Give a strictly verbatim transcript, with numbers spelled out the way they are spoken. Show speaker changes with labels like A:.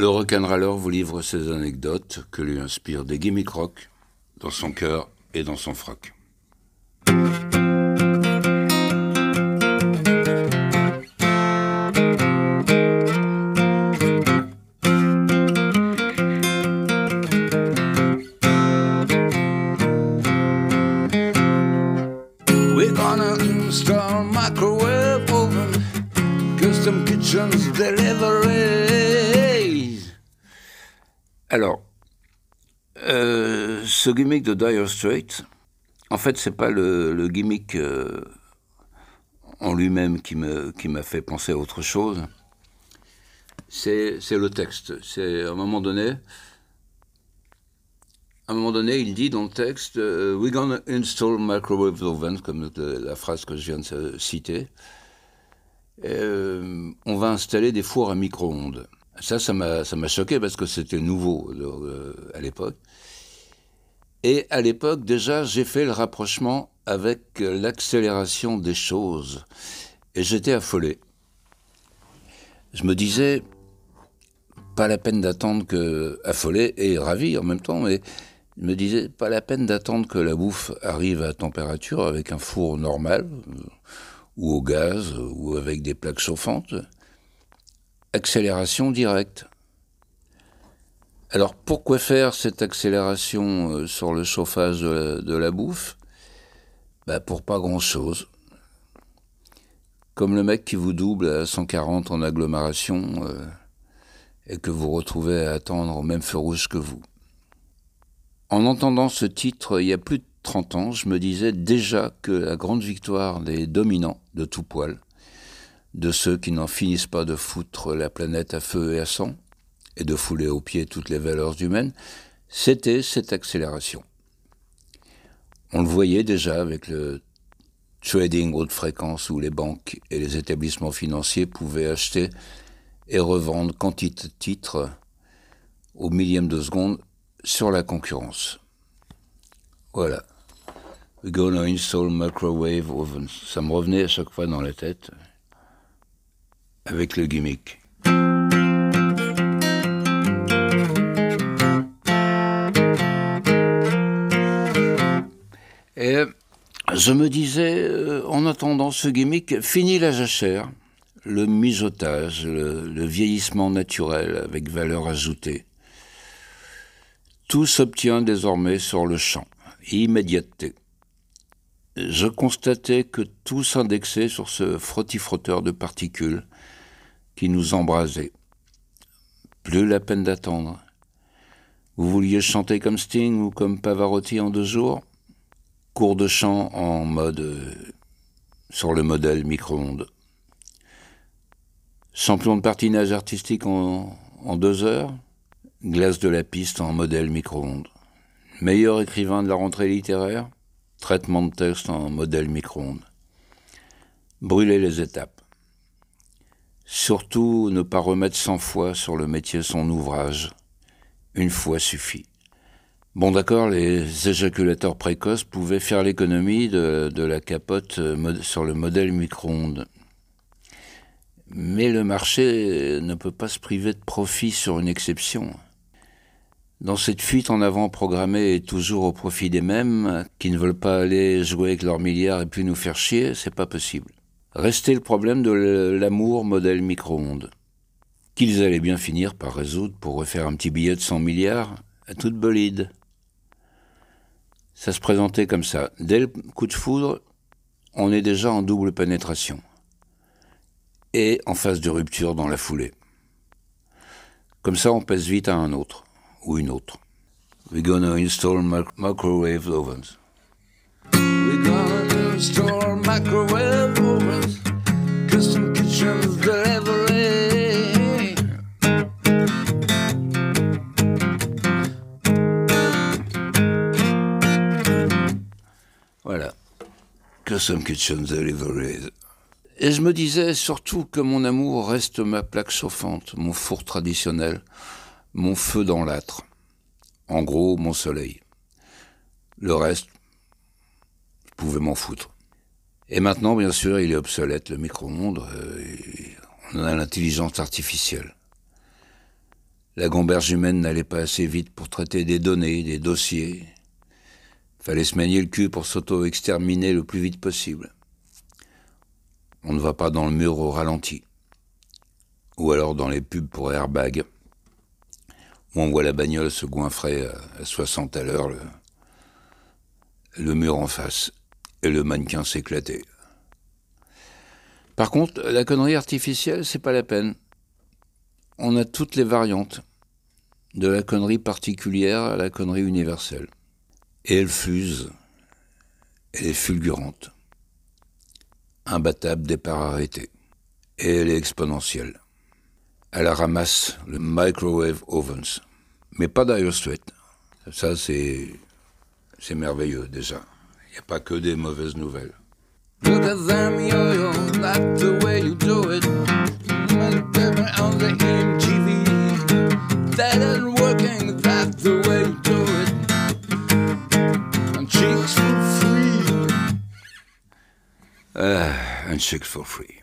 A: Le rock'n'roller vous livre ses anecdotes que lui inspirent des gimmicks rock dans son cœur et dans son froc. We're gonna install microwave oven, custom kitchens delivery. Alors, euh, ce gimmick de Dire Straits, en fait, c'est pas le, le gimmick euh, en lui-même qui me qui m'a fait penser à autre chose. C'est c'est le texte. C'est à un moment donné. À un moment donné, il dit dans le texte euh, "We're gonna install microwave ovens", comme de, la phrase que je viens de citer. Euh, on va installer des fours à micro-ondes. Ça, ça m'a, ça m'a choqué parce que c'était nouveau euh, à l'époque. Et à l'époque, déjà, j'ai fait le rapprochement avec l'accélération des choses. Et j'étais affolé. Je me disais, pas la peine d'attendre que... Affolé et ravi en même temps, mais je me disais, pas la peine d'attendre que la bouffe arrive à température avec un four normal, ou au gaz, ou avec des plaques chauffantes. Accélération directe. Alors pourquoi faire cette accélération sur le chauffage de la, de la bouffe ? Bah pour pas grand-chose. Comme le mec qui vous double à cent quarante en agglomération euh, et que vous retrouvez à attendre au même feu rouge que vous. En entendant ce titre il y a plus de trente ans, je me disais déjà que la grande victoire des dominants de tout poil, de ceux qui n'en finissent pas de foutre la planète à feu et à sang, et de fouler aux pieds toutes les valeurs humaines, c'était cette accélération. On le voyait déjà avec le trading haute fréquence où les banques et les établissements financiers pouvaient acheter et revendre quantité de titres au millième de seconde sur la concurrence. Voilà. We're gonna install microwave ovens. Ça me revenait à chaque fois dans la tête avec le gimmick. Et je me disais, euh, en attendant ce gimmick, fini la jachère, le mijotage, le, le vieillissement naturel avec valeur ajoutée. Tout s'obtient désormais sur le champ, immédiateté. Je constatais que tout s'indexait sur ce frottis-frotteur de particules qui nous embrasait. Plus la peine d'attendre. Vous vouliez chanter comme Sting ou comme Pavarotti en deux jours ? Cours de chant en mode euh, sur le modèle micro-ondes. Champion de patinage artistique en, en deux heures. Glace de la piste en modèle micro-ondes. Meilleur écrivain de la rentrée littéraire. Traitement de texte en modèle micro-ondes. Brûler les étapes. Surtout ne pas remettre cent fois sur le métier son ouvrage. Une fois suffit. Bon d'accord, les éjaculateurs précoces pouvaient faire l'économie de, de la capote sur le modèle micro-ondes. Mais le marché ne peut pas se priver de profit sur une exception. Dans cette fuite en avant programmée et toujours au profit des mêmes, qui ne veulent pas aller jouer avec leurs milliards et puis nous faire chier, c'est pas possible. Restait le problème de l'amour modèle micro-ondes, qu'ils allaient bien finir par résoudre pour refaire un petit billet de cent milliards à toute bolide. Ça se présentait comme ça. Dès le coup de foudre, on est déjà en double pénétration. Et en phase de rupture dans la foulée. Comme ça, on passe vite à un autre, ou une autre. We're gonna install mic- microwave ovens. We're gonna install microwave ovens. Custom kitchens delivery. Voilà. Custom Kitchen Deliveries. Et je me disais surtout que mon amour reste ma plaque chauffante, mon four traditionnel, mon feu dans l'âtre. En gros, mon soleil. Le reste, je pouvais m'en foutre. Et maintenant, bien sûr, il est obsolète, le micro-ondes. Euh, on a l'intelligence artificielle. La gamberge humaine n'allait pas assez vite pour traiter des données, des dossiers. Fallait se manier le cul pour s'auto-exterminer le plus vite possible. On ne va pas dans le mur au ralenti. Ou alors dans les pubs pour airbag, où on voit la bagnole se goinfrer à soixante à l'heure, le, le mur en face, et le mannequin s'éclater. Par contre, la connerie artificielle, c'est pas la peine. On a toutes les variantes, de la connerie particulière à la connerie universelle. Et elle fuse, elle est fulgurante, imbattable départ arrêté. Et elle est exponentielle. Elle ramasse le microwave ovens, mais pas Dire Straits. Ça, c'est, c'est merveilleux déjà. Il n'y a pas que des mauvaises nouvelles. Look at them, yo-yo, that's the way you do it. On the M T V, that ain't working, that's the way you do it. And chicks for free. Ah, and chicks for free.